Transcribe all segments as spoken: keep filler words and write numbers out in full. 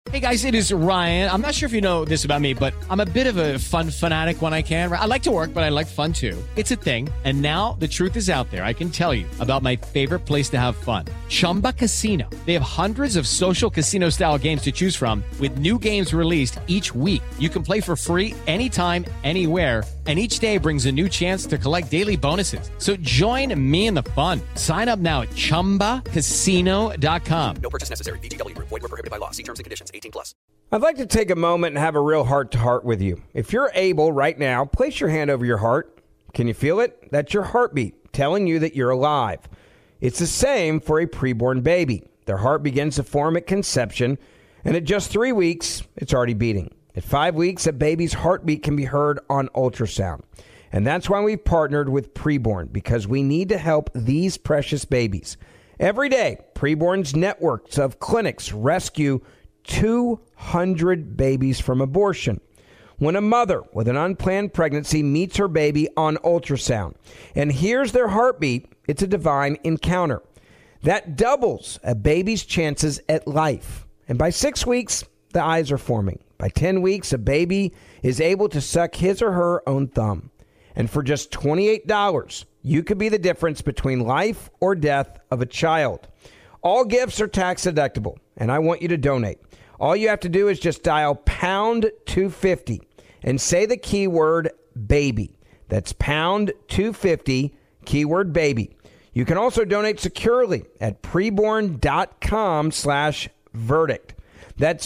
Hey guys, it is Ryan. I'm not sure if you know this about me, but I'm a bit of a fun fanatic when I can. I like to work, but I like fun too. It's a thing. And now the truth is out there. I can tell you about my favorite place to have fun. Chumba Casino. They have hundreds of social casino style games to choose from with new games released each week. You can play for free anytime, anywhere. And each day brings a new chance to collect daily bonuses. So join me in the fun. Sign up now at chumba casino dot com. No purchase necessary. V G W. Void where prohibited by law. See terms and conditions. eighteen plus. I'd like to take a moment and have a real heart-to-heart with you. If you're able right now, place your hand over your heart. Can you feel it? That's your heartbeat telling you that you're alive. It's the same for a preborn baby. Their heart begins to form at conception, and at just three weeks, it's already beating. At five weeks, a baby's heartbeat can be heard on ultrasound. And that's why we've partnered with Preborn, because we need to help these precious babies. Every day, Preborn's networks of clinics rescue two hundred babies from abortion. When a mother with an unplanned pregnancy meets her baby on ultrasound and hears their heartbeat, it's a divine encounter. That doubles a baby's chances at life. And by six weeks, the eyes are forming. By ten weeks, a baby is able to suck his or her own thumb. And for just twenty-eight dollars, you could be the difference between life or death of a child. All gifts are tax deductible, and I want you to donate. All you have to do is just dial pound two fifty and say the keyword baby. That's pound two fifty, keyword baby. You can also donate securely at preborn.com slash verdict. That's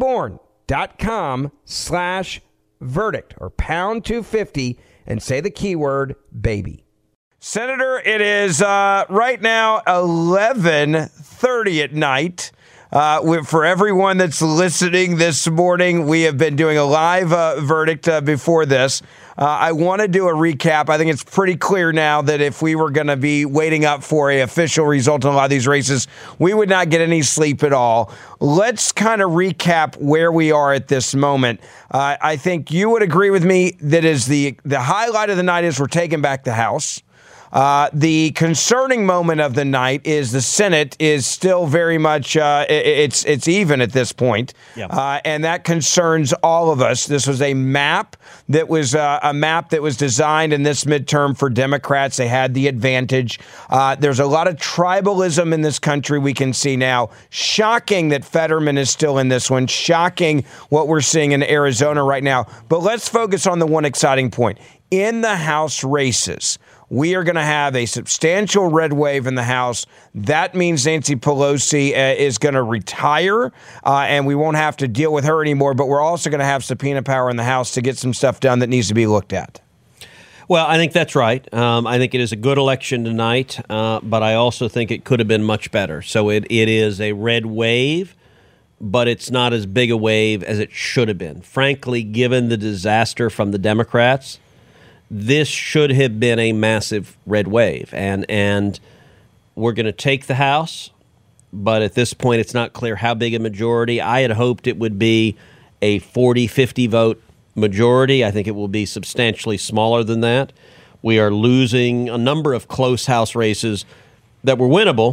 preborn.com slash verdict or pound two fifty and say the keyword baby. Senator, it is uh, right now eleven thirty at night. Uh, for everyone that's listening this morning, we have been doing a live uh, verdict uh, before this. Uh, I want to do a recap. I think it's pretty clear now that if we were going to be waiting up for an official result in a lot of these races, we would not get any sleep at all. Let's kind of recap where we are at this moment. Uh, I think you would agree with me that is the, the highlight of the night is we're taking back the House. Uh, the concerning moment of the night is the Senate is still very much uh, it, it's it's even at this point, yep. uh, and that concerns all of us. This was a map that was uh, a map that was designed in this midterm for Democrats. They had the advantage. Uh, there's a lot of tribalism in this country. We can see now. Shocking that Fetterman is still in this one. Shocking what we're seeing in Arizona right now. But let's focus on the one exciting point in the House races. We are going to have a substantial red wave in the House. That means Nancy Pelosi uh, is going to retire, uh, and we won't have to deal with her anymore. But we're also going to have subpoena power in the House to get some stuff done that needs to be looked at. Well, I think that's right. Um, I think it is a good election tonight, uh, but I also think it could have been much better. So it, it is a red wave, but it's not as big a wave as it should have been. Frankly, given the disaster from the Democrats, this should have been a massive red wave, and and we're going to take the House, but at this point it's not clear how big a majority. I had hoped it would be a forty fifty vote majority. I think it will be substantially smaller than that. We are losing a number of close House races that were winnable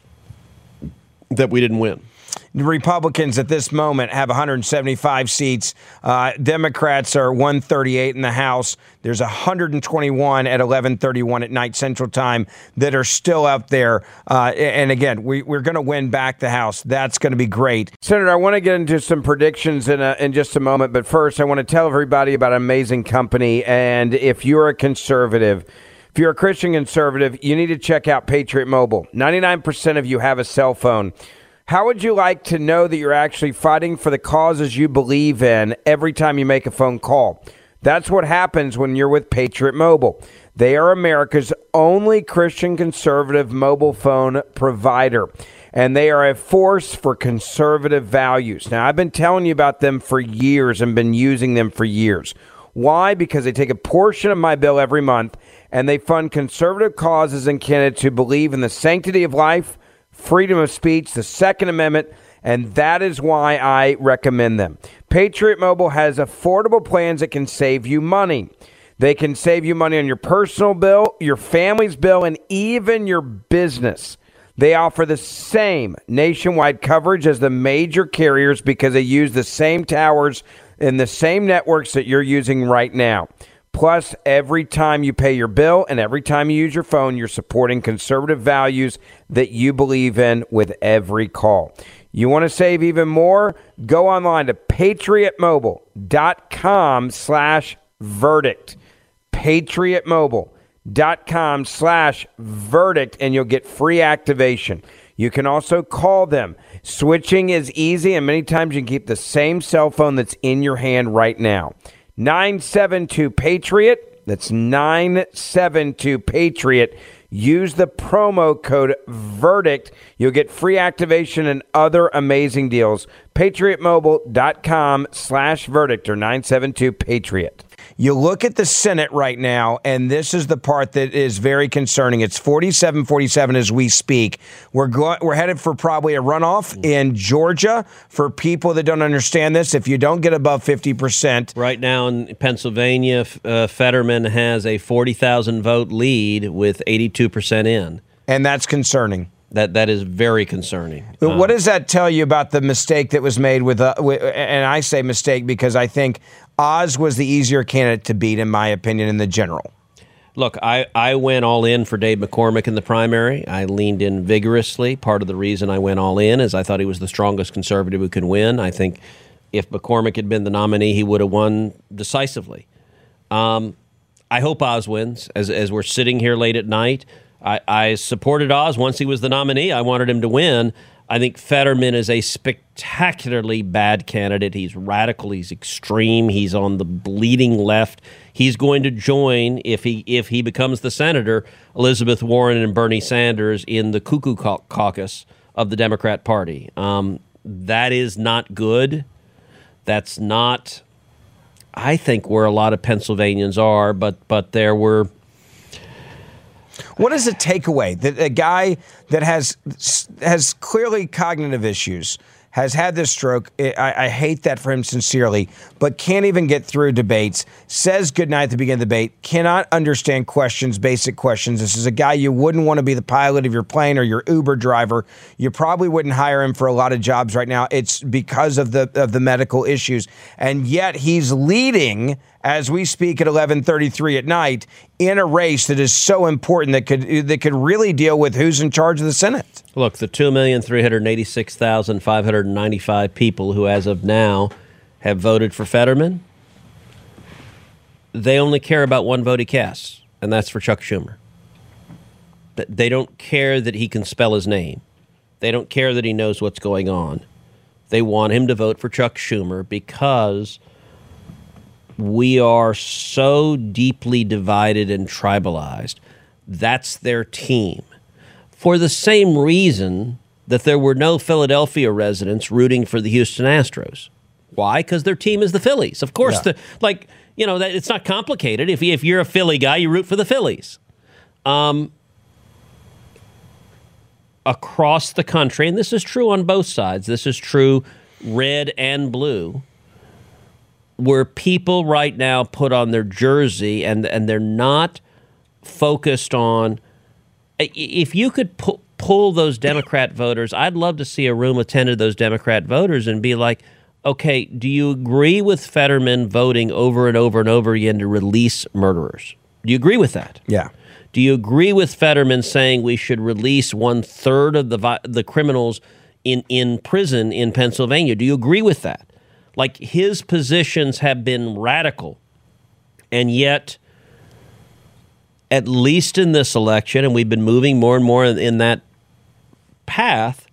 that we didn't win. The Republicans at this moment have one hundred seventy-five seats. Uh, Democrats are one thirty-eight in the House. There's one hundred twenty-one at eleven thirty-one at night Central Time that are still out there. Uh, and again, we, we're going to win back the House. That's going to be great. Senator, I want to get into some predictions in, a, in just a moment. But first, I want to tell everybody about an amazing company. And if you're a conservative, if you're a Christian conservative, you need to check out Patriot Mobile. ninety-nine percent of you have a cell phone. How would you like to know that you're actually fighting for the causes you believe in every time you make a phone call? That's what happens when you're with Patriot Mobile. They are America's only Christian conservative mobile phone provider, and they are a force for conservative values. Now, I've been telling you about them for years and been using them for years. Why? Because they take a portion of my bill every month, and they fund conservative causes and candidates who believe in the sanctity of life, freedom of speech, the Second Amendment, and that is why I recommend them. Patriot Mobile has affordable plans that can save you money. They can save you money on your personal bill, your family's bill, and even your business. They offer the same nationwide coverage as the major carriers because they use the same towers and the same networks that you're using right now. Plus, every time you pay your bill and every time you use your phone, you're supporting conservative values that you believe in with every call. You want to save even more? Go online to patriotmobile.com slash verdict. patriotmobile.com slash verdict, and you'll get free activation. You can also call them. Switching is easy, and many times you can keep the same cell phone that's in your hand right now. nine seven two PATRIOT. That's nine seven two PATRIOT. Use the promo code VERDICT. You'll get free activation and other amazing deals. patriotmobile.com slash verdict or nine seven two PATRIOT. You look at the Senate right now, and this is the part that is very concerning. It's forty-seven forty-seven as we speak. We're go- we're headed for probably a runoff in Georgia. For people that don't understand this, if you don't get above fifty percent. Right now in Pennsylvania, uh, Fetterman has a forty thousand vote lead with eighty-two percent in. And that's concerning. That That is very concerning. But um, what does that tell you about the mistake that was made with, uh, with, and I say mistake because I think Oz was the easier candidate to beat, in my opinion, in the general. Look, I, I went all in for Dave McCormick in the primary. I leaned in vigorously. Part of the reason I went all in is I thought he was the strongest conservative who could win. I think if McCormick had been the nominee, he would have won decisively. Um, I hope Oz wins. As, as we're sitting here late at night, I, I supported Oz once he was the nominee. I wanted him to win. I think Fetterman is a spectacularly bad candidate. He's radical. He's extreme. He's on the bleeding left. He's going to join, if he if he becomes the senator, Elizabeth Warren and Bernie Sanders in the cuckoo caucus of the Democrat Party. Um, that is not good. That's not, I think, where a lot of Pennsylvanians are, but but there were... What is the takeaway? That a guy that has has clearly cognitive issues, has had this stroke, I, I hate that for him sincerely, but can't even get through debates, says goodnight at the beginning of the debate, cannot understand questions, basic questions. This is a guy you wouldn't want to be the pilot of your plane or your Uber driver. You probably wouldn't hire him for a lot of jobs right now. It's because of the of the medical issues. And yet he's leading as we speak at eleven thirty-three at night in a race that is so important that could that could really deal with who's in charge of the Senate. Look, the two million three hundred eighty-six thousand five hundred ninety-five people who as of now have voted for Fetterman, they only care about one vote he casts, and that's for Chuck Schumer. They don't care that he can spell his name. They don't care that he knows what's going on. They want him to vote for Chuck Schumer because we are so deeply divided and tribalized. That's their team. For the same reason that there were no Philadelphia residents rooting for the Houston Astros. Why? Because their team is the Phillies. Of course, yeah. the, like, you know, that it's not complicated. If, if you're a Philly guy, you root for the Phillies. Um, across the country, and this is true on both sides, this is true red and blue, where people right now put on their jersey and, and they're not focused on, if you could pu- pull those Democrat voters, I'd love to see a room attended those Democrat voters and be like, okay, do you agree with Fetterman voting over and over and over again to release murderers? Do you agree with that? Yeah. Do you agree with Fetterman saying we should release one third of the vi- the criminals in, in prison in Pennsylvania? Do you agree with that? Like, his positions have been radical, and yet, at least in this election, and we've been moving more and more in, in that path,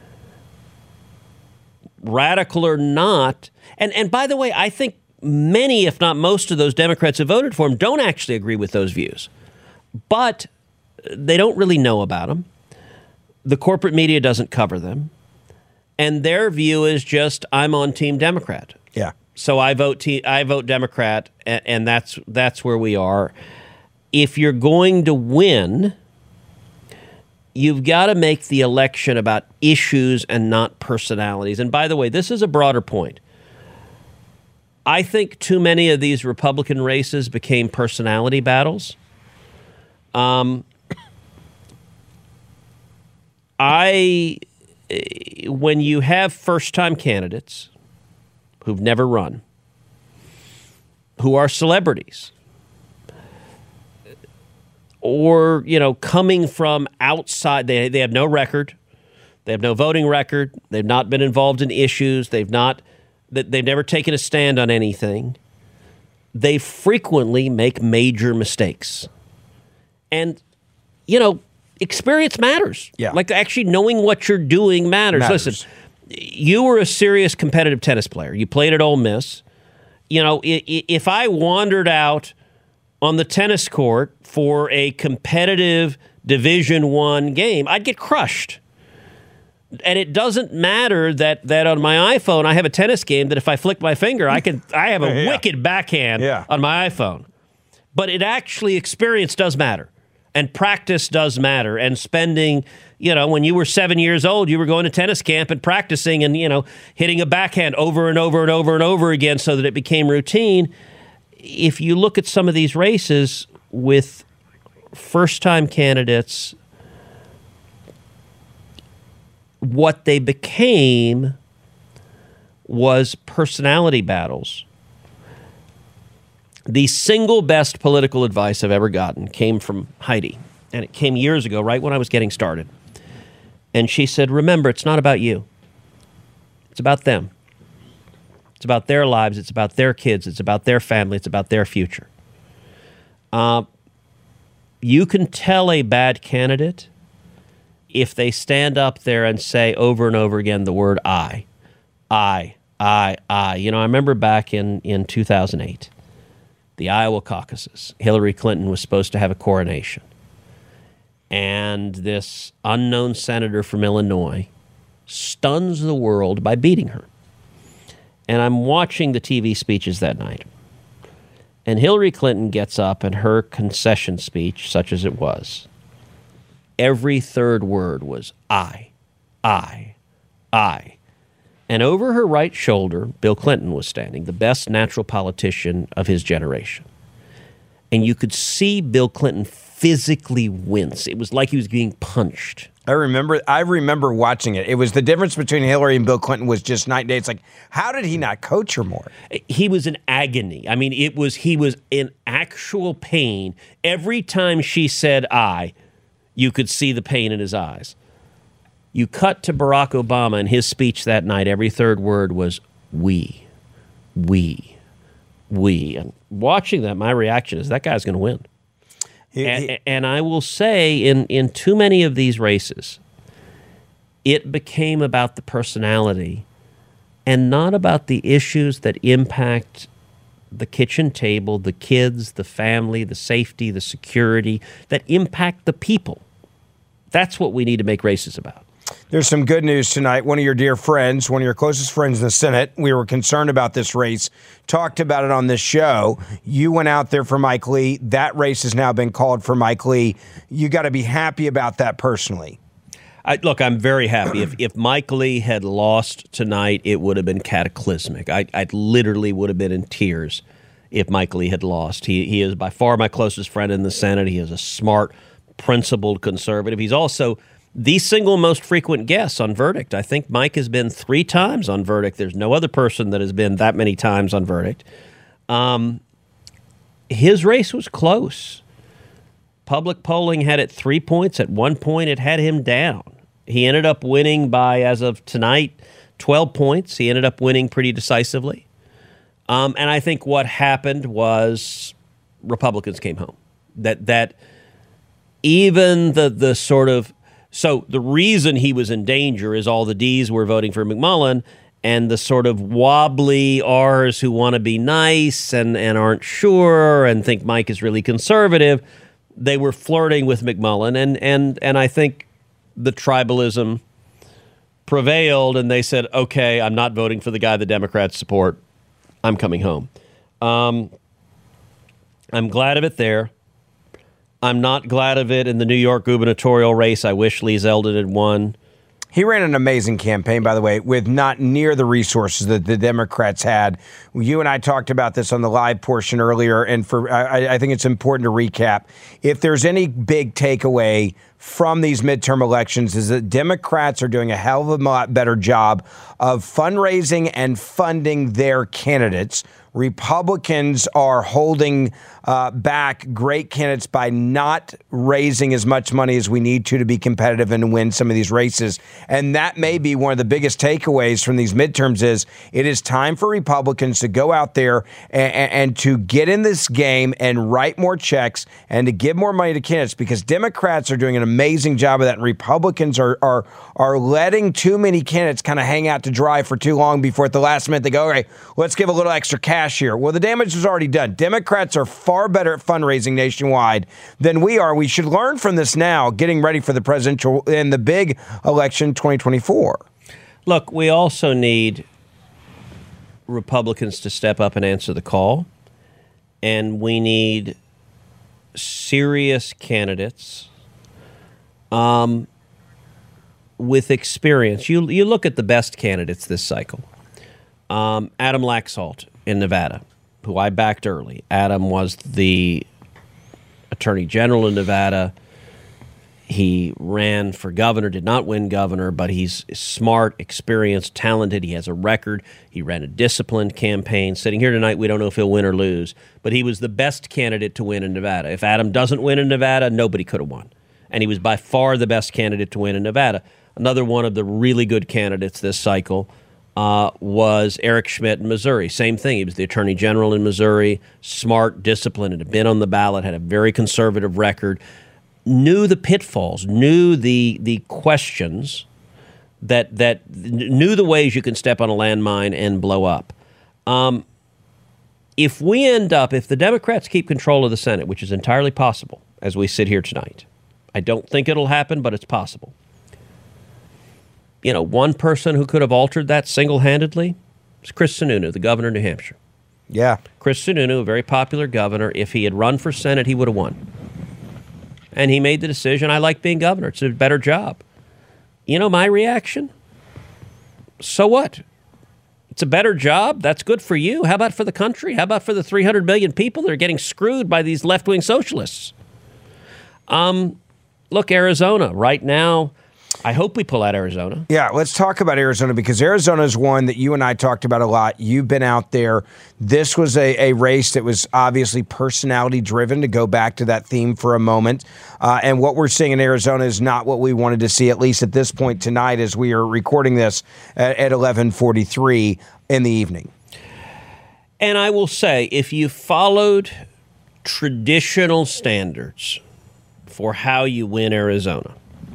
radical or not, and, and by the way, I think many, if not most of those Democrats who voted for him don't actually agree with those views, but they don't really know about them. The corporate media doesn't cover them. And their view is just, I'm on Team Democrat. Yeah. So I vote te- I vote Democrat, and, and that's that's where we are. If you're going to win, you've got to make the election about issues and not personalities. And by the way, this is a broader point. I think too many of these Republican races became personality battles. Um. I, when you have first-time candidates who've never run, who are celebrities, or, you know, coming from outside, they they have no record, they have no voting record, they've not been involved in issues, they've not, they've never taken a stand on anything. They frequently make major mistakes. And, you know, experience matters. Yeah. Like actually knowing what you're doing matters. Matters. Listen, you were a serious competitive tennis player. You played at Ole Miss. You know, if I wandered out on the tennis court for a competitive Division One game, I'd get crushed. And it doesn't matter that that on my iPhone I have a tennis game that if I flick my finger, I can I have a yeah. wicked backhand yeah. on my iPhone. But it actually, experience does matter. And practice does matter. And spending, you know, when you were seven years old, you were going to tennis camp and practicing and, you know, hitting a backhand over and over and over and over again so that it became routine. If you look at some of these races with first-time candidates, what they became was personality battles. The single best political advice I've ever gotten came from Heidi, and it came years ago, right when I was getting started. And she said, remember, it's not about you. It's about them. It's about their lives. It's about their kids. It's about their family. It's about their future. Uh, you can tell a bad candidate if they stand up there and say over and over again the word I, I, I, I. You know, I remember back in, in two thousand eight, the Iowa caucuses. Hillary Clinton was supposed to have a coronation. And this unknown senator from Illinois stuns the world by beating her. And I'm watching the T V speeches that night. And Hillary Clinton gets up and her concession speech, such as it was, every third word was I, I, I. And over her right shoulder, Bill Clinton was standing, the best natural politician of his generation. And you could see Bill Clinton physically wince. It was like he was being punched. I remember I remember watching it. It was the difference between Hillary and Bill Clinton was just night and day. It's like, how did he not coach her more? He was in agony. I mean, it was he was in actual pain. Every time she said I, you could see the pain in his eyes. You cut to Barack Obama and his speech that night, every third word was we, we, we. And watching that, my reaction is that guy's going to win. He, and, he, and I will say in, in too many of these races, it became about the personality and not about the issues that impact the kitchen table, the kids, the family, the safety, the security, that impact the people. That's what we need to make races about. There's some good news tonight. One of your dear friends, one of your closest friends in the Senate, we were concerned about this race, talked about it on this show. You went out there for Mike Lee. That race has now been called for Mike Lee. You got to be happy about that personally. I, look, I'm very happy. If if Mike Lee had lost tonight, it would have been cataclysmic. I, I literally would have been in tears if Mike Lee had lost. He he is by far my closest friend in the Senate. He is a smart, principled conservative. He's also the single most frequent guest on Verdict. I think Mike has been three times on Verdict. There's no other person that has been that many times on Verdict. Um, his race was close. Public polling had it three points. At one point, it had him down. He ended up winning by, as of tonight, twelve points. He ended up winning pretty decisively. Um, and I think what happened was Republicans came home. That that even the the sort of so the reason he was in danger is all the D's were voting for McMullin, and the sort of wobbly R's who want to be nice and, and aren't sure and think Mike is really conservative, they were flirting with McMullin, and and and I think the tribalism prevailed, and they said, okay, I'm not voting for the guy the Democrats support. I'm coming home. Um, I'm glad of it there. I'm not glad of it in the New York gubernatorial race. I wish Lee Zeldin had won. He ran an amazing campaign, by the way, with not near the resources that the Democrats had. You and I talked about this on the live portion earlier, and for I, I think it's important to recap. If there's any big takeaway from these midterm elections is that Democrats are doing a hell of a lot better job of fundraising and funding their candidates. Republicans are holding uh, back great candidates by not raising as much money as we need to to be competitive and win some of these races. And that may be one of the biggest takeaways from these midterms is it is time for Republicans to go out there and, and to get in this game and write more checks and to give more money to candidates, because Democrats are doing an amazing job of that. And Republicans are are are letting too many candidates kind of hang out to dry for too long before at the last minute they go, all right, let's give a little extra cash here. Well, the damage was already done. Democrats are far better at fundraising nationwide than we are. We should learn from this now, getting ready for the presidential and the big election twenty twenty-four. Look, we also need Republicans to step up and answer the call, and we need serious candidates um, with experience. You you look at the best candidates this cycle. Um, Adam Laxalt in Nevada, who I backed early. Adam was the attorney general in Nevada. He ran for governor, did not win governor, but he's smart, experienced, talented. He has a record. He ran a disciplined campaign. Sitting here tonight, we don't know if he'll win or lose, but he was the best candidate to win in Nevada. If Adam doesn't win in Nevada, nobody could have won. And he was by far the best candidate to win in Nevada. Another one of the really good candidates this cycle uh, was Eric Schmidt in Missouri. Same thing. He was the attorney general in Missouri, smart, disciplined, had been on the ballot, had a very conservative record, knew the pitfalls, knew the the questions, that that knew the ways you can step on a landmine and blow up. Um, if we end up, if the Democrats keep control of the Senate, which is entirely possible as we sit here tonight, I don't think it'll happen, but it's possible. You know, one person who could have altered that single-handedly is Chris Sununu, the governor of New Hampshire. Yeah. Chris Sununu, a very popular governor. If he had run for Senate, he would have won. And he made the decision, I like being governor. It's a better job. You know my reaction? So what? It's a better job. That's good for you. How about for the country? How about for the three hundred million people that are getting screwed by these left-wing socialists? Um, look, Arizona, right now, I hope we pull out Arizona. Yeah, let's talk about Arizona, because Arizona is one that you and I talked about a lot. You've been out there. This was a, a race that was obviously personality-driven, to go back to that theme for a moment. Uh, and what we're seeing in Arizona is not what we wanted to see, at least at this point tonight, as we are recording this at, at eleven forty-three in the evening. And I will say, if you followed traditional standards for how you win Arizona,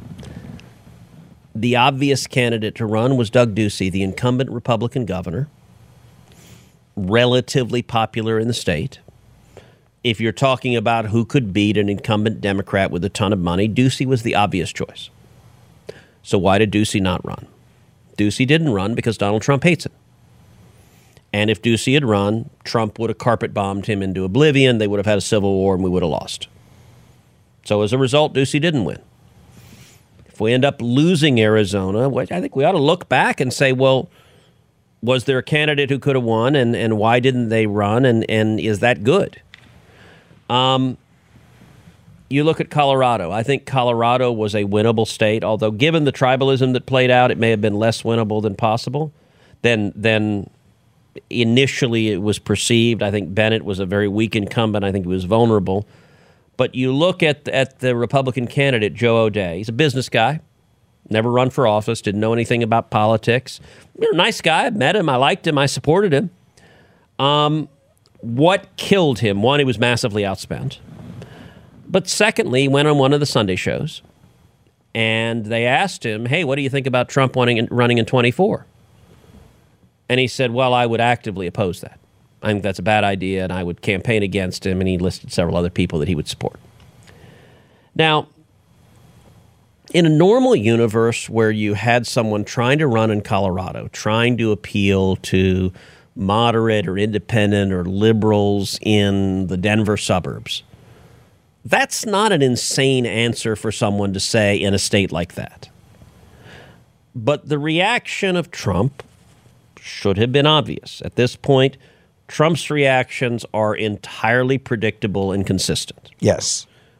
the obvious candidate to run was Doug Ducey, the incumbent Republican governor, relatively popular in the state. If you're talking about who could beat an incumbent Democrat with a ton of money, Ducey was the obvious choice. So why did Ducey not run? Ducey didn't run because Donald Trump hates him. And if Ducey had run, Trump would have carpet bombed him into oblivion. They would have had a civil war and we would have lost. So as a result, Ducey didn't win. If we end up losing Arizona, I think we ought to look back and say, well, was there a candidate who could have won, and, and why didn't they run, and, and is that good? Um, you look at Colorado. I think Colorado was a winnable state, although given the tribalism that played out, it may have been less winnable than possible, than, than initially it was perceived. I think Bennett was a very weak incumbent. I think he was vulnerable. But you look at at the Republican candidate, Joe O'Dea. He's a business guy, never run for office, didn't know anything about politics. You know, nice guy. I met him. I liked him. I supported him. Um, what killed him? One, he was massively outspent. But secondly, he went on one of the Sunday shows, and they asked him, hey, what do you think about Trump running, running in twenty-four? And he said, well, I would actively oppose that. I think that's a bad idea, and I would campaign against him, and he listed several other people that he would support. Now, in a normal universe where you had someone trying to run in Colorado, trying to appeal to moderate or independent or liberals in the Denver suburbs, that's not an insane answer for someone to say in a state like that. But the reaction of Trump should have been obvious. At this point, Trump's reactions are entirely predictable and consistent. Yes.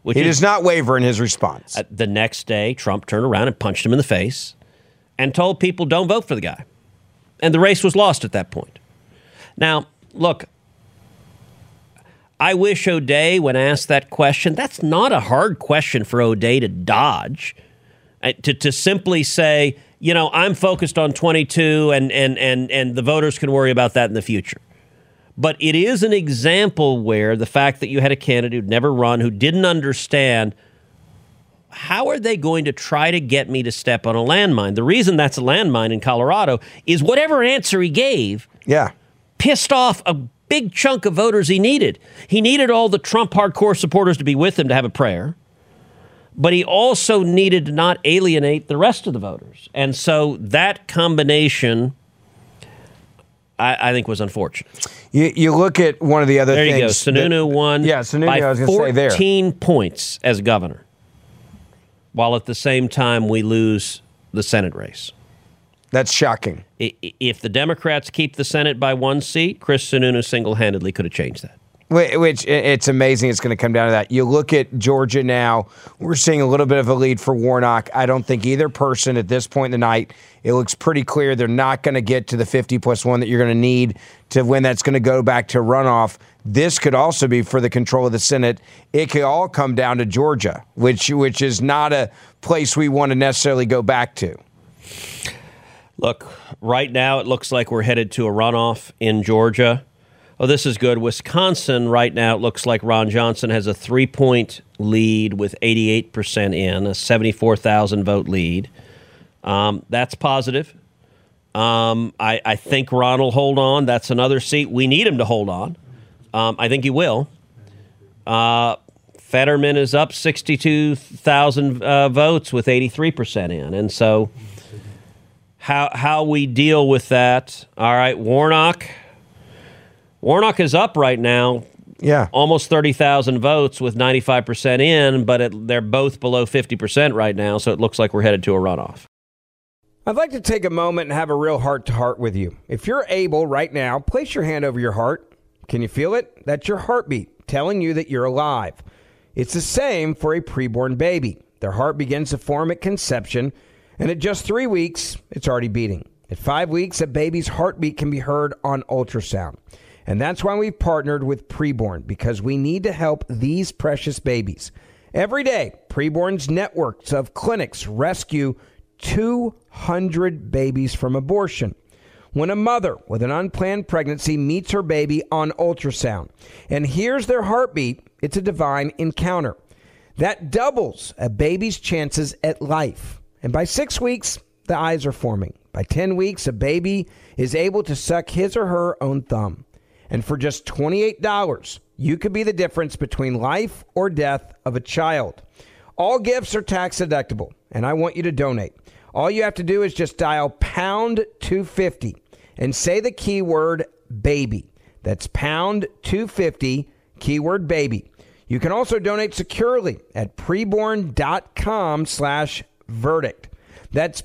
Which he is, does not waver in his response. Uh, the next day, Trump turned around and punched him in the face and told people, don't vote for the guy. And the race was lost at that point. Now, look, I wish O'Day, when asked that question, that's not a hard question for O'Day to dodge. Uh, to, to simply say, you know, I'm focused on twenty-two and, and, and, and the voters can worry about that in the future. But it is an example where the fact that you had a candidate who'd never run, who didn't understand, how are they going to try to get me to step on a landmine? The reason that's a landmine in Colorado is whatever answer he gave yeah. pissed off a big chunk of voters he needed. He needed all the Trump hardcore supporters to be with him to have a prayer. But he also needed to not alienate the rest of the voters. And so that combination, I, I think, was unfortunate. You, you look at one of the other there things. There you go. Sununu that, won yeah, Sununu, by I was gonna say there. fourteen points as governor, while at the same time we lose the Senate race. That's shocking. If the Democrats keep the Senate by one seat, Chris Sununu single-handedly could have changed that. Which, it's amazing it's going to come down to that. You look at Georgia now, we're seeing a little bit of a lead for Warnock. I don't think either person at this point in the night, it looks pretty clear they're not going to get to the fifty plus one that you're going to need to win. That's going to go back to runoff. This could also be for the control of the Senate. It could all come down to Georgia, which which is not a place we want to necessarily go back to. Look, right now it looks like we're headed to a runoff in Georgia. Oh, this is good. Wisconsin, right now, it looks like Ron Johnson has a three-point lead with eighty-eight percent in, a seventy-four thousand vote lead. Um, that's positive. Um, I, I think Ron will hold on. That's another seat. We need him to hold on. Um, I think he will. Uh, Fetterman is up sixty-two thousand uh, votes with eighty-three percent in. And so how how we deal with that, all right, Warnock... Warnock is up right now, yeah, almost thirty thousand votes with ninety-five percent in, but it, they're both below fifty percent right now, so it looks like we're headed to a runoff. I'd like to take a moment and have a real heart-to-heart with you. If you're able right now, place your hand over your heart. Can you feel it? That's your heartbeat telling you that you're alive. It's the same for a preborn baby. Their heart begins to form at conception, and at just three weeks, it's already beating. At five weeks, a baby's heartbeat can be heard on ultrasound. And that's why we've partnered with Preborn, because we need to help these precious babies. Every day, Preborn's networks of clinics rescue two hundred babies from abortion. When a mother with an unplanned pregnancy meets her baby on ultrasound and hears their heartbeat, it's a divine encounter. That doubles a baby's chances at life. And by six weeks, the eyes are forming. By ten weeks, a baby is able to suck his or her own thumb. And for just twenty-eight dollars, you could be the difference between life or death of a child. All gifts are tax deductible, and I want you to donate. All you have to do is just dial pound two fifty and say the keyword baby. That's pound two fifty, keyword baby. You can also donate securely at preborn.com slash verdict. That's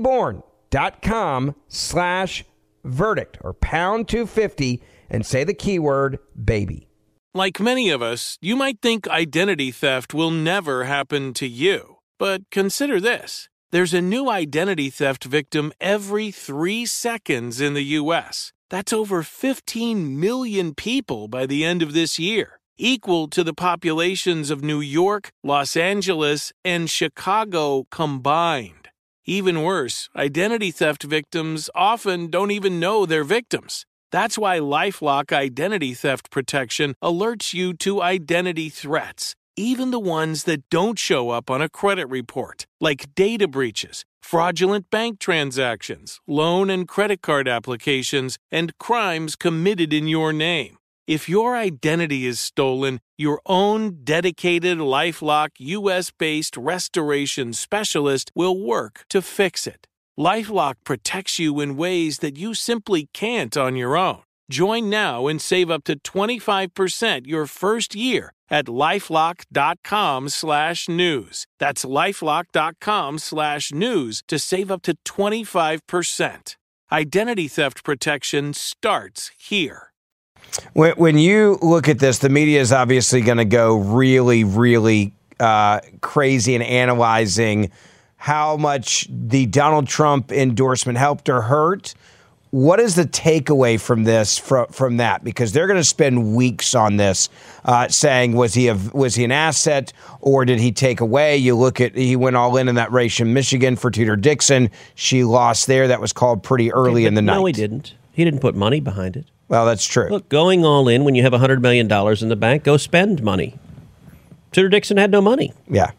preborn.com slash verdict or pound two fifty and say the keyword baby. Like many of us, you might think identity theft will never happen to you. But consider this. There's a new identity theft victim every three seconds in the U S. That's over fifteen million people by the end of this year, equal to the populations of New York, Los Angeles, and Chicago combined. Even worse, identity theft victims often don't even know they're victims. That's why LifeLock Identity Theft Protection alerts you to identity threats, even the ones that don't show up on a credit report, like data breaches, fraudulent bank transactions, loan and credit card applications, and crimes committed in your name. If your identity is stolen, your own dedicated LifeLock U S-based restoration specialist will work to fix it. LifeLock protects you in ways that you simply can't on your own. Join now and save up to twenty-five percent your first year at LifeLock.com slash news. That's LifeLock.com slash news to save up to twenty-five percent. Identity theft protection starts here. When, when you look at this, the media is obviously going to go really, really uh, crazy in analyzing how much the Donald Trump endorsement helped or hurt. What is the takeaway from this, from, from that? Because they're going to spend weeks on this, uh, saying, was he a, was he an asset or did he take away? You look at, he went all in in that race in Michigan for Tudor Dixon. She lost there. That was called pretty early okay, in the no, night. No, he didn't. He didn't put money behind it. Well, that's true. Look, going all in when you have one hundred million dollars in the bank, go spend money. Tudor Dixon had no money. Yeah.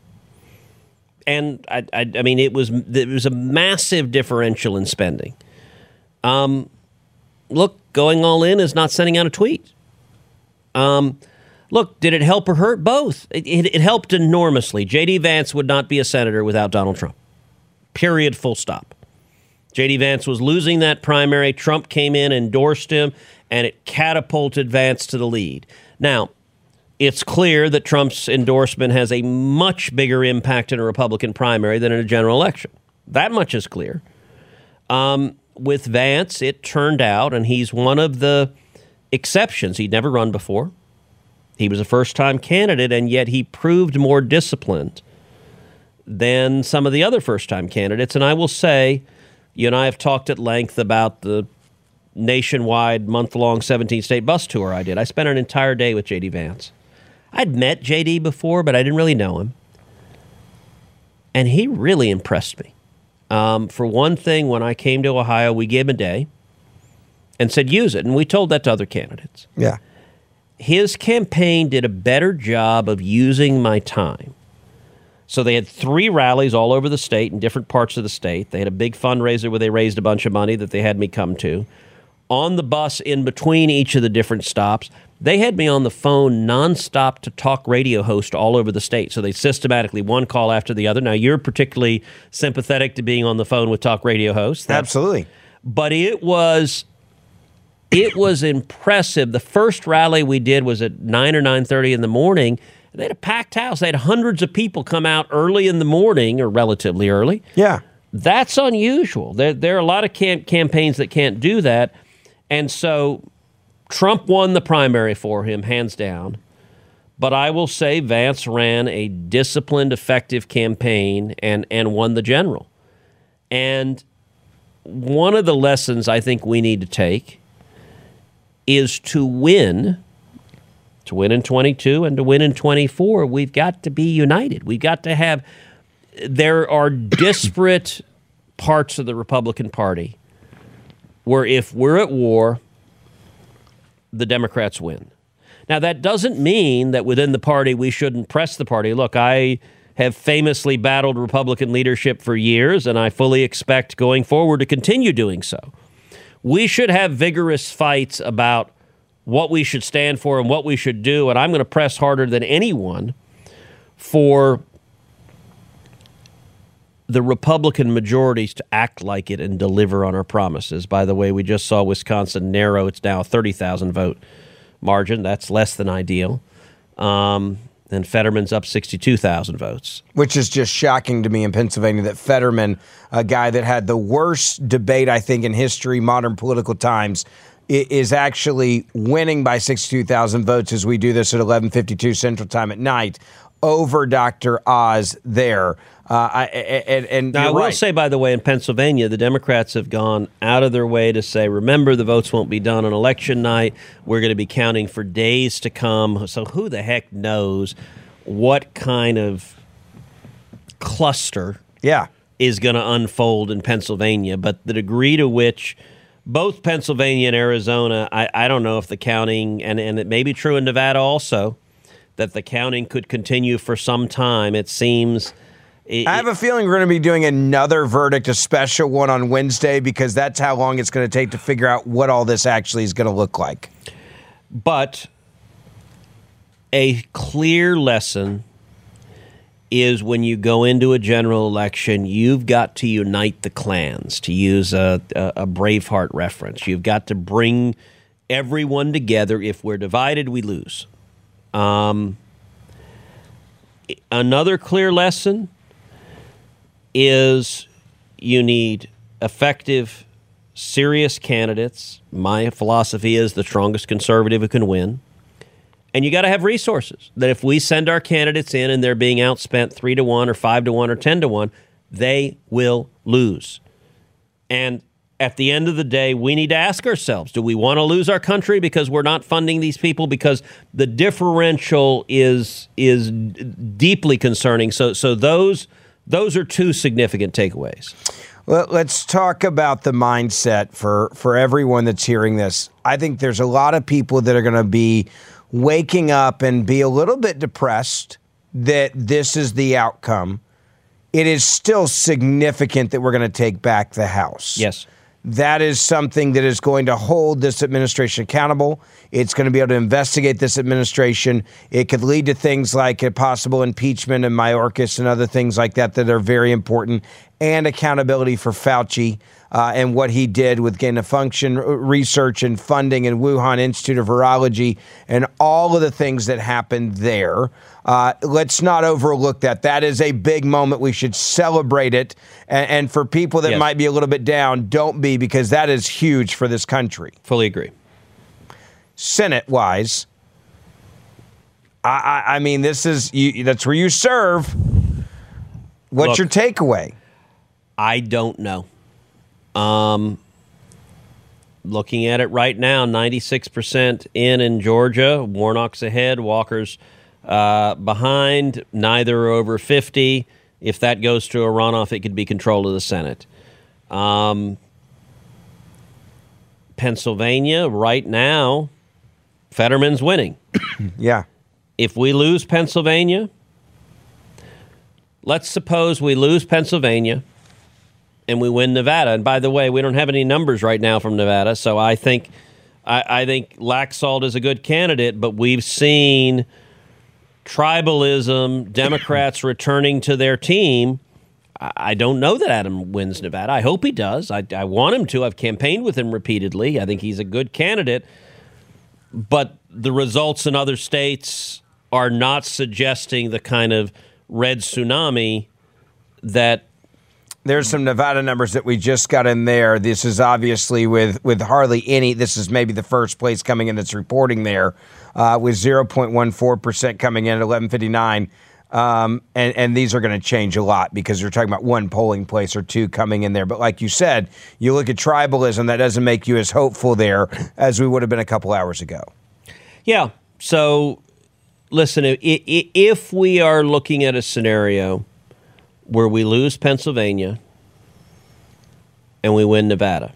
And, I, I, I mean, it was, it was a massive differential in spending. Um, look, going all in is not sending out a tweet. Um, look, did it help or hurt? Both. It, it, it helped enormously. J D. Vance would not be a senator without Donald Trump. Period, full stop. J D. Vance was losing that primary. Trump came in, endorsed him, and it catapulted Vance to the lead. Now, it's clear that Trump's endorsement has a much bigger impact in a Republican primary than in a general election. That much is clear. Um, with Vance, it turned out, and he's one of the exceptions. He'd never run before. He was a first-time candidate, and yet he proved more disciplined than some of the other first-time candidates. And I will say, you and I have talked at length about the nationwide month-long seventeen-state bus tour I did. I spent an entire day with J D. Vance. I'd met J D before, but I didn't really know him. And he really impressed me. Um, for one thing, when I came to Ohio, we gave him a day and said, use it. And we told that to other candidates. Yeah. His campaign did a better job of using my time. So they had three rallies all over the state in different parts of the state. They had a big fundraiser where they raised a bunch of money that they had me come to. On the bus in between each of the different stops, they had me on the phone nonstop to talk radio host all over the state. So they systematically, one call after the other. Now, you're particularly sympathetic to being on the phone with talk radio hosts. That's, Absolutely. But it was it was impressive. The first rally we did was at nine or nine thirty in the morning. They had a packed house. They had hundreds of people come out early in the morning, or relatively early. Yeah. That's unusual. There, there are a lot of cam- campaigns that can't do that. And so Trump won the primary for him, hands down. But I will say Vance ran a disciplined, effective campaign and, and won the general. And one of the lessons I think we need to take is to win, to win in twenty-two and to win in twenty-four, we've got to be united. We've got to have, there are disparate parts of the Republican Party where if we're at war, the Democrats win. Now, that doesn't mean that within the party we shouldn't press the party. Look, I have famously battled Republican leadership for years, and I fully expect going forward to continue doing so. We should have vigorous fights about what we should stand for and what we should do, and I'm going to press harder than anyone for the Republican majorities to act like it and deliver on our promises. By the way, we just saw Wisconsin narrow. It's now a thirty thousand vote margin. That's less than ideal. Um, and Fetterman's up sixty-two thousand votes. Which is just shocking to me in Pennsylvania that Fetterman, a guy that had the worst debate, I think, in history, modern political times, is actually winning by sixty-two thousand votes as we do this at eleven fifty-two Central Time at night over Doctor Oz there. Uh, I, and and now, I will right. say, by the way, in Pennsylvania, the Democrats have gone out of their way to say, remember, the votes won't be done on election night. We're going to be counting for days to come. So who the heck knows what kind of cluster yeah. is going to unfold in Pennsylvania. But the degree to which both Pennsylvania and Arizona, I, I don't know if the counting, and, and it may be true in Nevada also, that the counting could continue for some time. It seems... It, I have a feeling we're going to be doing another verdict, a special one on Wednesday, because that's how long it's going to take to figure out what all this actually is going to look like. But a clear lesson is when you go into a general election, you've got to unite the clans, to use a, a, a Braveheart reference. You've got to bring everyone together. If we're divided, we lose. Um, another clear lesson is you need effective, serious candidates. My philosophy is the strongest conservative who can win. And you got to have resources. That if we send our candidates in and they're being outspent three to one or five to one or ten to one, they will lose. And at the end of the day, we need to ask ourselves, do we want to lose our country because we're not funding these people? Because the differential is is deeply concerning. So so those those are two significant takeaways. Well, let's talk about the mindset for, for everyone that's hearing this. I think there's a lot of people that are going to be waking up and be a little bit depressed that this is the outcome. It is still significant that we're going to take back the House. Yes. That is something that is going to hold this administration accountable. It's going to be able to investigate this administration. It could lead to things like a possible impeachment of Mayorkas and other things like that that are very important, and accountability for Fauci uh, and what he did with gain-of-function research and funding and Wuhan Institute of Virology and all of the things that happened there. Uh, let's not overlook that. That is a big moment. We should celebrate it. And, and for people that Yes. might be a little bit down, don't be, because that is huge for this country. Fully agree. Senate-wise, I, I, I mean, this is you, that's where you serve. What's Look, your takeaway? I don't know. Um, looking at it right now, ninety-six percent in in Georgia. Warnock's ahead. Walker's uh, behind. Neither are over fifty. If that goes to a runoff, it could be control of the Senate. Um, Pennsylvania, right now, Fetterman's winning. Yeah. If we lose Pennsylvania, let's suppose we lose Pennsylvania and we win Nevada. And by the way, we don't have any numbers right now from Nevada, so I think I, I think Laxalt is a good candidate, but we've seen tribalism, Democrats returning to their team. I, I don't know that Adam wins Nevada. I hope he does. I, I want him to. I've campaigned with him repeatedly. I think he's a good candidate. But the results in other states are not suggesting the kind of red tsunami that There's some Nevada numbers that we just got in there. This is obviously with, with hardly any. This is maybe the first place coming in that's reporting there, uh, with zero point one four percent coming in at eleven fifty-nine. Um, and, and these are going to change a lot because you're talking about one polling place or two coming in there. But like you said, you look at tribalism, that doesn't make you as hopeful there as we would have been a couple hours ago. Yeah. So, listen, i- i- if we are looking at a scenario where we lose Pennsylvania and we win Nevada,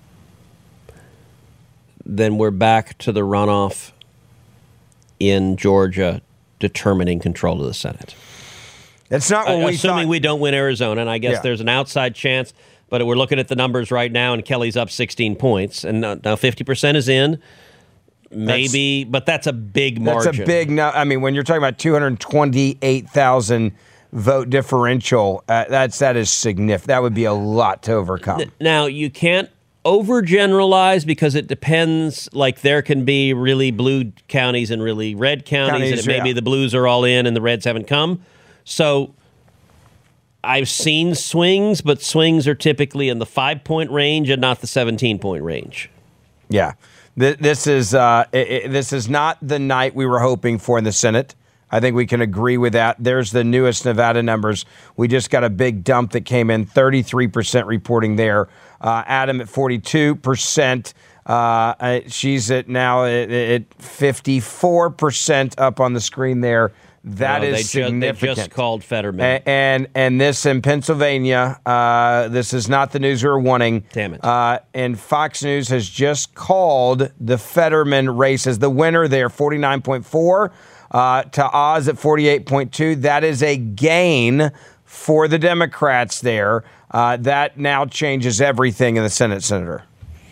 then we're back to the runoff in Georgia determining control of the Senate. That's not what Uh, we assuming thought. we don't win Arizona, and I guess Yeah. there's an outside chance, but we're looking at the numbers right now, and Kelly's up sixteen points, and now now fifty percent is in. Maybe, but that's a big margin. That's a big no. I mean, when you're talking about two hundred twenty-eight thousand vote differential, uh, that's that is significant. That would be a lot to overcome. Now, you can't overgeneralize because it depends. Like, there can be really blue counties and really red counties, Counties, and it may yeah. be the blues are all in and the reds haven't come. So I've seen swings, but swings are typically in the five-point range and not the seventeen-point range. Yeah, Th- this is uh, it, it, this is not the night we were hoping for in the Senate. I think we can agree with that. There's the newest Nevada numbers. We just got a big dump that came in, thirty-three percent reporting there. Uh, Adam at forty-two percent. Uh, uh, she's at now at, at fifty-four percent up on the screen there. That No, is they ju- significant. They just called Fetterman. A- And and this in Pennsylvania, uh, this is not the news we were wanting. Damn it. Uh, and Fox News has just called the Fetterman race as the winner there, forty-nine point four uh, to Oz at forty-eight point two. That is a gain for the Democrats there. Uh, that now changes everything in the Senate, Senator.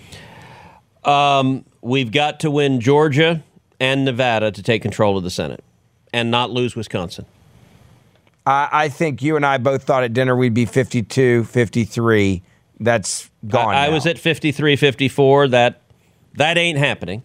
Um, we've got to win Georgia and Nevada to take control of the Senate and not lose Wisconsin. I, I think you and I both thought at dinner we'd be fifty-two, fifty-three. That's gone I, I now. was at fifty-three, fifty-four. That that ain't happening.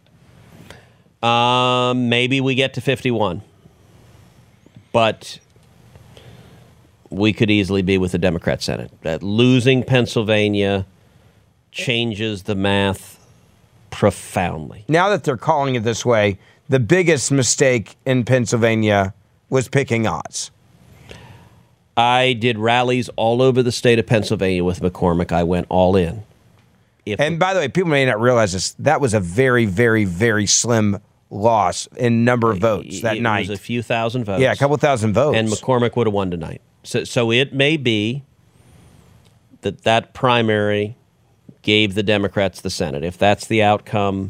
Um, maybe we get to fifty-one, but we could easily be with the Democrat Senate. That losing Pennsylvania changes the math profoundly. Now that they're calling it this way, the biggest mistake in Pennsylvania was picking Oz. I did rallies all over the state of Pennsylvania with McCormick. I went all in. If And by the way, people may not realize this. That was a very, very, very slim loss in number of votes that it night. was a few thousand votes. Yeah, a couple thousand votes. And McCormick would have won tonight. So, so it may be that that primary gave the Democrats the Senate. If that's the outcome,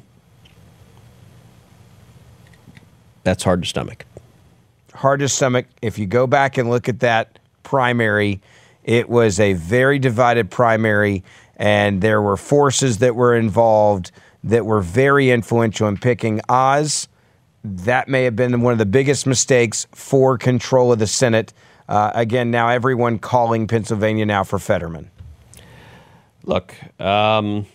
that's hard to stomach. Hard to stomach. If you go back and look at that primary, it was a very divided primary, and there were forces that were involved that were very influential in picking Oz. That may have been one of the biggest mistakes for control of the Senate. Uh, again, now everyone calling Pennsylvania now for Fetterman. Look, um,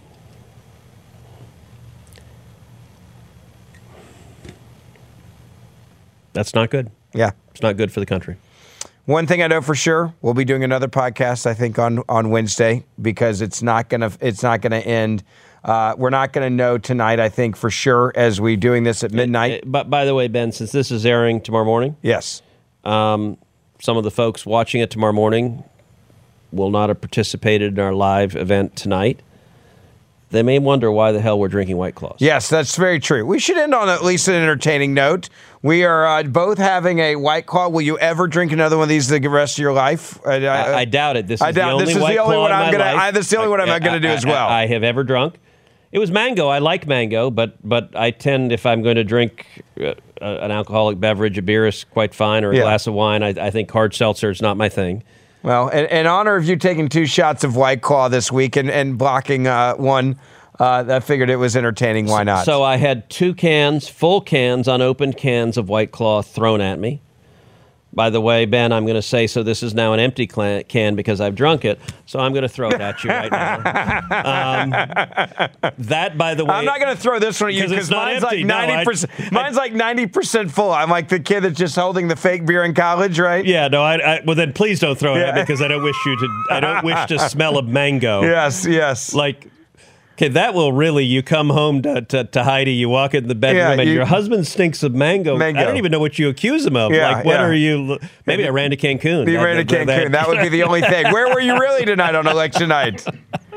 that's not good. Yeah. It's not good for the country. One thing I know for sure, we'll be doing another podcast, I think, on, on Wednesday, because it's not gonna it's not gonna end. Uh, we're not gonna know tonight, I think, for sure, as we doing this at midnight. Uh, But by the way, Ben, since this is airing tomorrow morning, Yes. um, some of the folks watching it tomorrow morning will not have participated in our live event tonight. They may wonder why the hell we're drinking White Claws. Yes, that's very true. We should end on at least an entertaining note. We are uh, both having a White Claw. Will you ever drink another one of these the rest of your life? I, I, I doubt it. This is I the doubt only this is White the only Claw one in I'm my gonna. life. I, this is the only one I'm going to do as well. I, I have ever drunk. It was mango. I like mango, but but I tend, if I'm going to drink uh, an alcoholic beverage, a beer is quite fine, or a Yeah. glass of wine. I, I think hard seltzer is not my thing. Well, in, in honor of you taking two shots of White Claw this week and, and blocking uh, one, uh, I figured it was entertaining. Why not? So I had two cans, full cans, unopened cans of White Claw thrown at me. By the way, Ben, I'm going to say, so this is now an empty clan- can because I've drunk it, so I'm going to throw it at you right now. Um, that, by the way... I'm not going to throw this one at you because because it's not mine's empty. like No, I- ninety percent. Mine's like ninety percent full. I'm like the kid that's just holding the fake beer in college, right? Yeah, no, I, I well then please don't throw it at me Yeah. because I don't wish you to. I don't wish to smell of mango. Yes, yes. Like, okay, that will really. You come home to, to, to Heidi, you walk in the bedroom, Yeah, and you- your husband stinks of mango. Mango. I don't even know what you accuse him of. Yeah, like, what yeah. are you? Maybe I ran to Cancun. You That- ran to that- Cancun. That would be the only thing. Where were you really tonight on election night?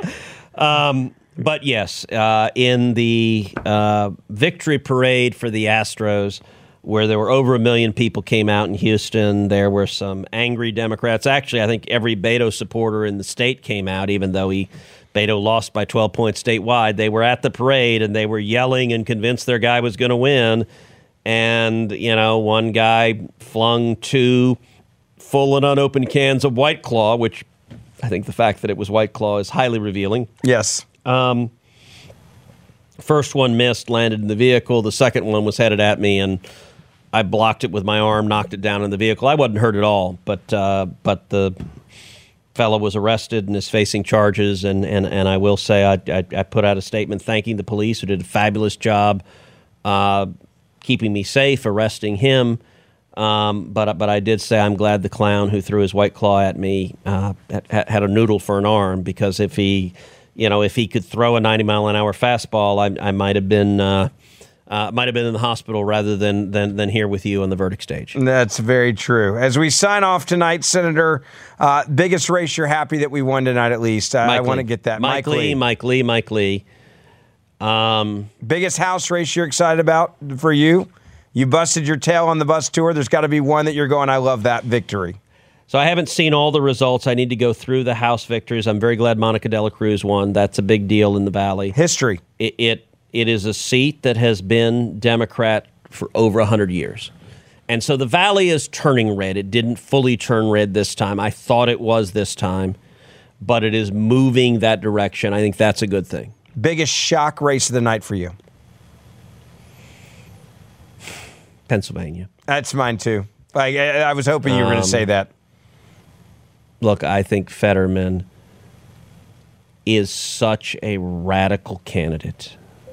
But yes, uh, in the uh, victory parade for the Astros, where there were over a million people came out in Houston, there were some angry Democrats. Actually, I think every Beto supporter in the state came out, even though he Beto lost by twelve points statewide. They were at the parade, and they were yelling and convinced their guy was going to win. And, you know, one guy flung two full and unopened cans of White Claw, which I think the fact that it was White Claw is highly revealing. Yes. Um, first one missed, landed in the vehicle. The second one was headed at me, and I blocked it with my arm, knocked it down in the vehicle. I wasn't hurt at all, but uh, but the fellow was arrested and is facing charges. And, and, and I will say I, I, I put out a statement thanking the police who did a fabulous job uh, keeping me safe, arresting him. Um, but but I did say I'm glad the clown who threw his White Claw at me uh, had, had a noodle for an arm, because if he, you know, if he could throw a ninety mile an hour fastball, I, I might have been uh, uh, might have been in the hospital rather than, than than here with you on the verdict stage. That's very true. As we sign off tonight, Senator, uh, biggest race you're happy that we won tonight, at least. I, I want to get that. Mike, Lee, Mike Lee, Mike Lee. Um, biggest House race you're excited about for you? You busted your tail on the bus tour. There's got to be one that you're going, I love that victory. So I haven't seen all the results. I need to go through the House victories. I'm very glad Monica Dela Cruz won. That's a big deal in the Valley. History. It it, it is a seat that has been Democrat for over one hundred years. And so the Valley is turning red. It didn't fully turn red this time. I thought it was this time, but it is moving that direction. I think that's a good thing. Biggest shock race of the night for you? Pennsylvania. That's mine, too. Like, I, I was hoping you were going Um, to say that. Look, I think Fetterman is such a radical candidate.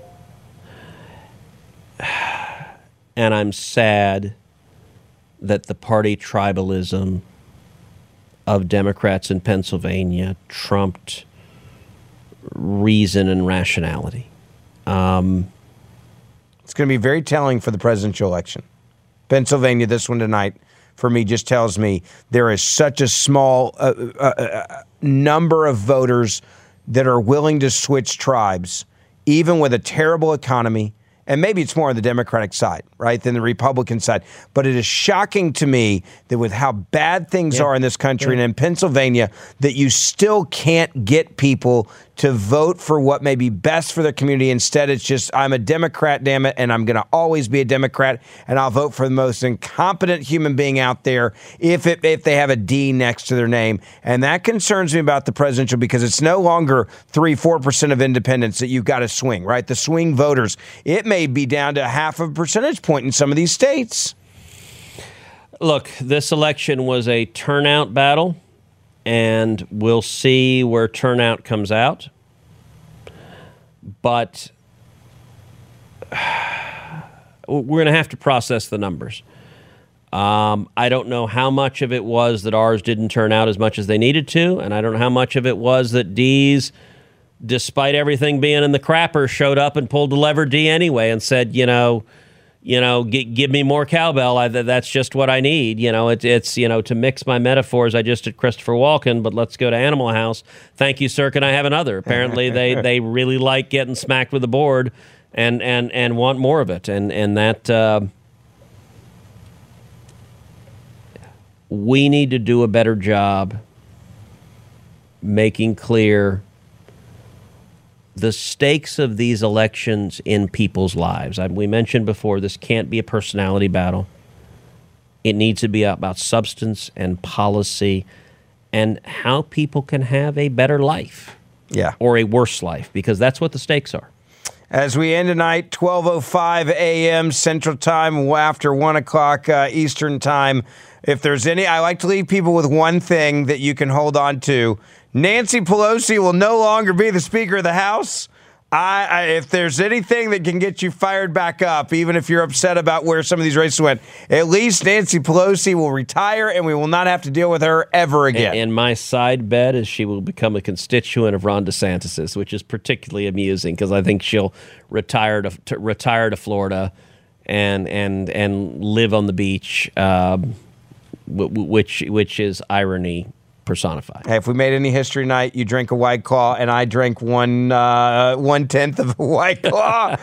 And I'm sad that the party tribalism of Democrats in Pennsylvania trumped reason and rationality. Um, it's going to be very telling for the presidential election. Pennsylvania, this one tonight, for me, just tells me there is such a small uh, uh, uh, number of voters that are willing to switch tribes, even with a terrible economy. And maybe it's more on the Democratic side, right, than the Republican side. But it is shocking to me that with how bad things yeah. are in this country yeah. and in Pennsylvania, that you still can't get people to vote for what may be best for their community. Instead, it's just, I'm a Democrat, damn it, and I'm going to always be a Democrat, and I'll vote for the most incompetent human being out there if it, if they have a D next to their name. And that concerns me about the presidential, because it's no longer three, four percent of independents that you've got to swing, right? The swing voters. It may be down to half a percentage point in some of these states. Look, this election was a turnout battle, and we'll see where turnout comes out. But we're going to have to process the numbers. Um, I don't know how much of it was that ours didn't turn out as much as they needed to, and I don't know how much of it was that D's, despite everything being in the crapper, showed up and pulled the lever D anyway and said, you know, you know, g- give me more cowbell. I, that's just what I need. You know, it, it's, you know, to mix my metaphors, I just did Christopher Walken, but let's go to Animal House. Thank you, sir. Can I have another? Apparently they, they really like getting smacked with the board and, and, and want more of it. And, and that, uh, we need to do a better job making clear the stakes of these elections in people's lives. I, we mentioned before, this can't be a personality battle. It needs to be about substance and policy and how people can have a better life, yeah, or a worse life, because that's what the stakes are. As we end tonight, twelve oh five a.m. Central Time, after one o'clock uh, Eastern Time. If there's any, I like to leave people with one thing that you can hold on to. Nancy Pelosi will no longer be the Speaker of the House. I, I, if there's anything that can get you fired back up, even if you're upset about where some of these races went, at least Nancy Pelosi will retire and we will not have to deal with her ever again. And, and my side bet is she will become a constituent of Ron DeSantis', which is particularly amusing because I think she'll retire to, to retire to Florida and and and live on the beach, um, w- which which is irony personified. Hey, if we made any history night, you drink a White Claw, and I drank one uh, one tenth of a White Claw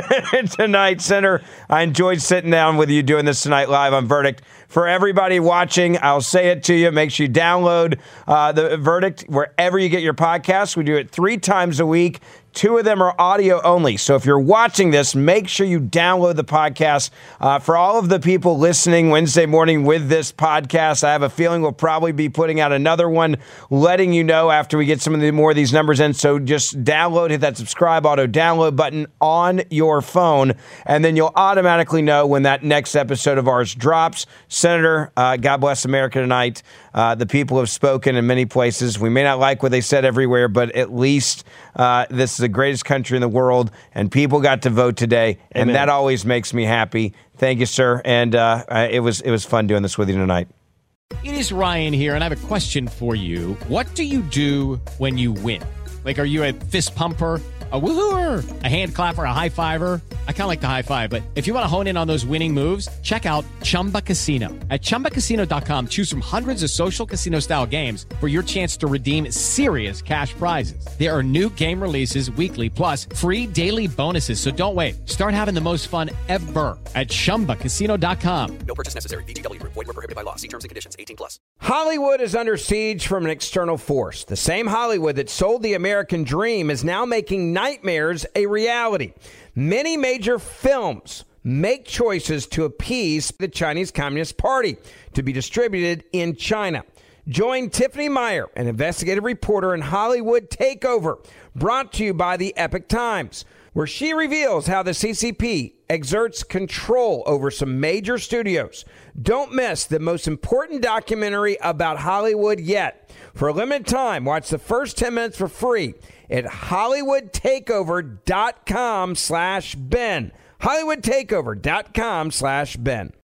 tonight, Senator. I enjoyed sitting down with you doing this tonight live on Verdict. For everybody watching, I'll say it to you. Make sure you download uh, the Verdict wherever you get your podcasts. We do it three times a week. Two of them are audio only. So if you're watching this, make sure you download the podcast. Uh, for all of the people listening Wednesday morning with this podcast, I have a feeling we'll probably be putting out another one, letting you know after we get some of the more of these numbers in. So just download, hit that subscribe, auto download button on your phone, and then you'll automatically know when that next episode of ours drops. Senator, uh, God bless America tonight. Uh, the people have spoken in many places. We may not like what they said everywhere, but at least uh, this is the greatest country in the world, and people got to vote today, and Amen. That always makes me happy. Thank you, sir, and uh, it was it was fun doing this with you tonight. It is Ryan here, and I have a question for you. What do you do when you win? Like, are you a fist pumper, a woohooer, a hand clapper, a high fiver? I kind of like the high five, but if you want to hone in on those winning moves, check out Chumba Casino. At Chumba Casino dot com, choose from hundreds of social casino-style games for your chance to redeem serious cash prizes. There are new game releases weekly, plus free daily bonuses. So don't wait. Start having the most fun ever at Chumba Casino dot com. No purchase necessary. V G W. Void where prohibited by law. See terms and conditions. eighteen plus. Hollywood is under siege from an external force. The same Hollywood that sold the American dream is now making nightmares a reality. Many major films make choices to appease the Chinese Communist Party to be distributed in China. Join Tiffany Meyer, an investigative reporter in Hollywood Takeover, brought to you by the Epoch Times, where she reveals how the C C P exerts control over some major studios. Don't miss the most important documentary about Hollywood yet. For a limited time, watch the first ten minutes for free at Hollywood Takeover dot com slash Ben. Hollywood Takeover dot com slash Ben.